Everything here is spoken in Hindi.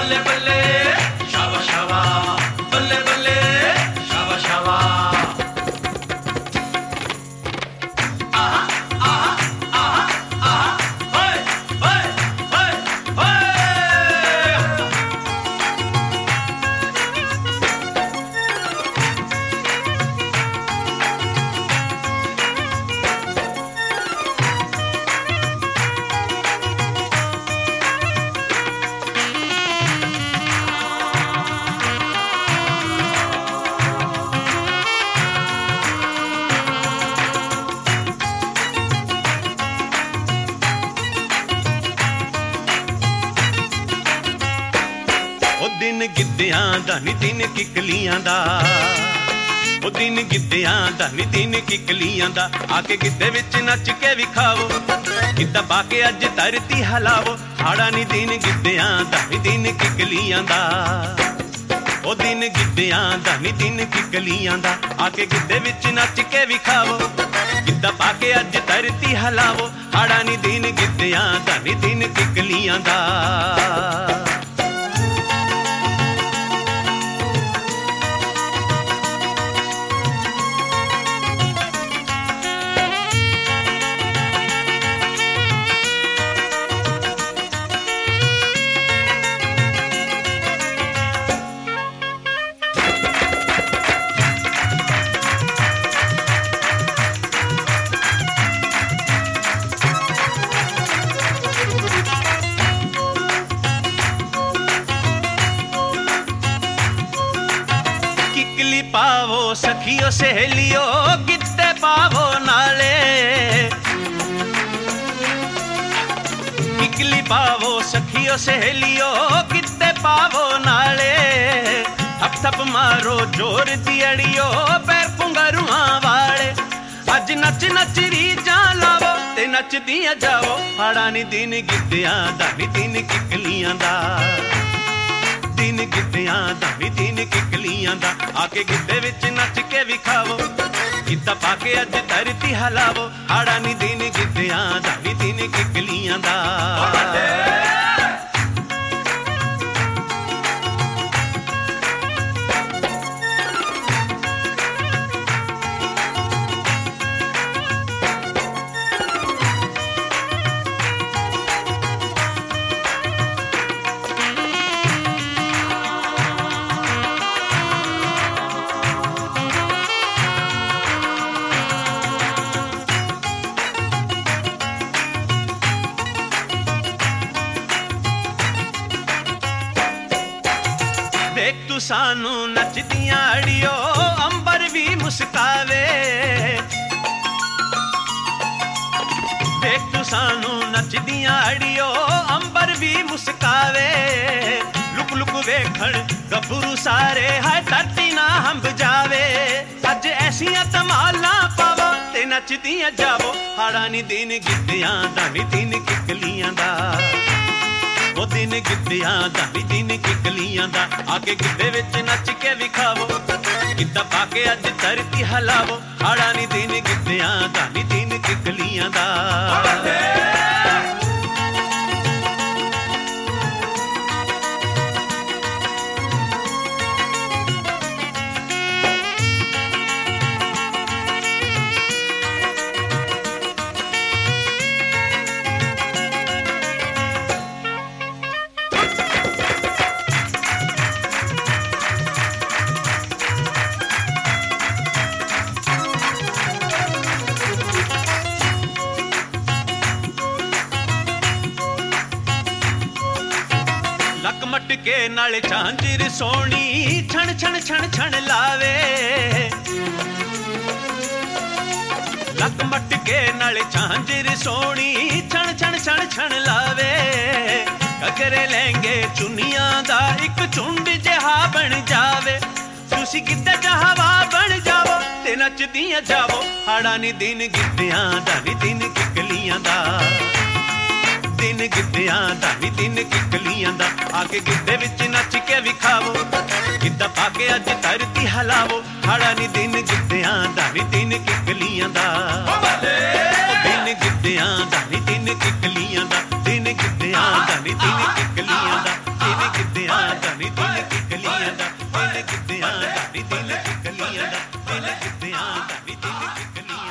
बल्ले बल्ले शाबा शाबा, बल्ले बल्ले शाबा शाबा। आहा आहा आहा आहा, होय होय होय होय। दिन गिद्धियां दा नी दिन किकलियां दा, ओ दिन गिद्धियां दा नी दिन किकलियां दा। आके गिद्धे विच नच के विखाओ, गिद्धा पाके अज धरती हलाओ। हाड़ा नी दिन गिद्धियां दा नी दिन किकलियां दा, ओ दिन गिद्धियां दा नी दिन किकलियां दा। आके गिद्धे विच नच के विखाओ, गिद्धा पाके अज धरती हलाओ। हाड़ा नी दिन गिद्धियां दा नी दिन किकलियां दा। किकली पावो सखियो सहेलियो, गिद्धे पावो नाले। किकली पावो सखियो सहेलियो, गिद्धे पावो नाले। थप थप मारो जोर दियड़ियो, पैर पुंगरुआं वाले। अज नच नच रीजां लावो ते नचदियां जाओ। हाड़ा नी दिन गिद्धियां दा नी दिन किकलियां दा, दिन गिद्धियां दा नी दिन किकलियां दा। आके गिद्धे विच नच के विखाओ, गिद्धा पाके अज धरती हलाओ। हाड़ा नी दिन गिद्धियां दा नी दिन किकलियां दा। देख तू सानू नचदियां अड़ियो, अंबर भी मुस्कावे। देख तू सानू नचदियां अड़ियो, अंबर भी मुस्कावे। लुक लुक वेखण गभरू सारे, हाय धरती ना हंब जावे। अज ऐसियां धमालां पावो ते नचदियां जावो। हाड़ा नी दिन गिद्धियां दा नी दिन किकलियां दा, ओ दिन गिद्धियां दा नी दिन किकलियां दा। आके गिद्धे विच नच के विखाओ, गिद्धा पाके अज धरती हलाओ। हाड़ा नी दिन गिद्धियां दा नी दिन किकलियां दा। लक मटके नाल झांझर सोनी, छण छण छण छण लावे। लक मटके नाल झांझर सोनी, छण छण छण छण लावे। घगरे लहंगे चुनियां दा एक झुंड जिहा बन जावे। तुसी किते हवा बन जावो ते नचदियां जावो। हाड़ा नी दिन गिद्धियां दा नी दिन किकलियां दा, दिन गिद्धियां दा नी दिन किकलियां दा। आके गिद्धे विच नच के विखाओ, गिद्धा पाके अज धरती हलाओ। हाड़ा नी दिन गिद्धियां दा नी दिन किकलियां दा, दिन गिद्धियां दा नी दिन किकलियां दा, दिन गिद्धियां दा नी दिन किकलियां दा, दिन गिद्धियां ਦਿਲ ਕਿੱਦਿਆਂ ਦਾ ਵੀ ਦਿਲ ਕਿਕਲੀ